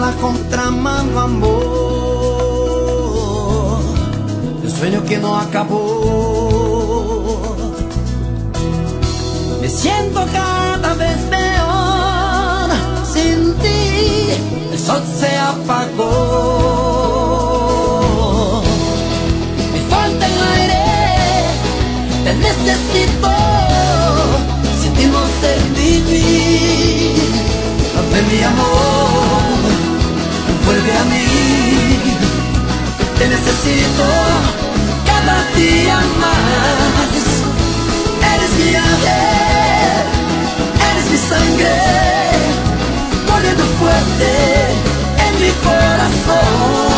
la contramano, amor, de un sueño que no acabó. Me siento cada vez peor, sin ti el sol se apagó. Me falta el aire, te necesito, sin ti no sé vivir. Ven mi amor, vuelve a mí, te necesito cada día más. Eres mi ángel, eres mi sangre, corriendo fuerte en mi corazón.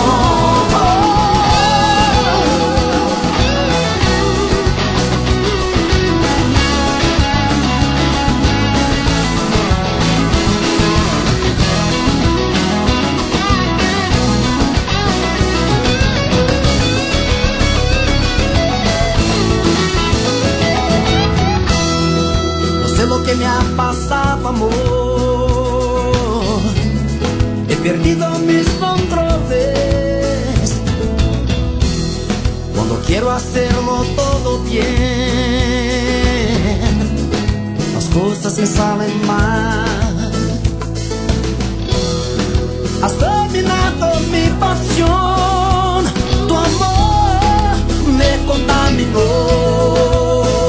Lo que me ha pasado, amor, he perdido mis controles. Cuando quiero hacerlo todo bien, las cosas me salen mal. Has dominado mi pasión, tu amor me contaminó.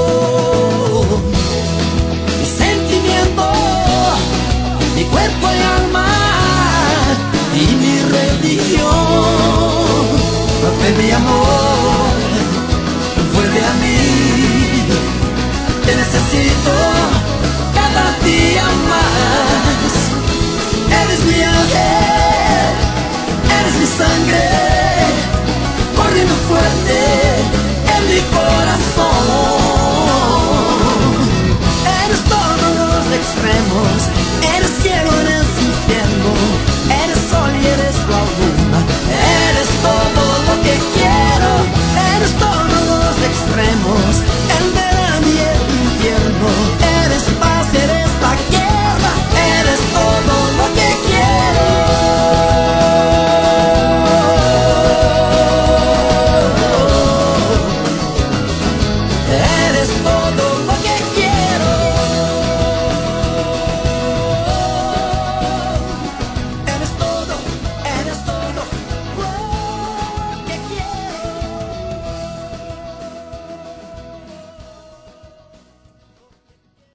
Mi cuerpo y alma y mi religión. Ven mi amor, vuelve a mí, te necesito cada día más. Eres mi ángel, eres mi sangre, corriendo fuerte en mi corazón. Eres todos los extremos, eres cielo,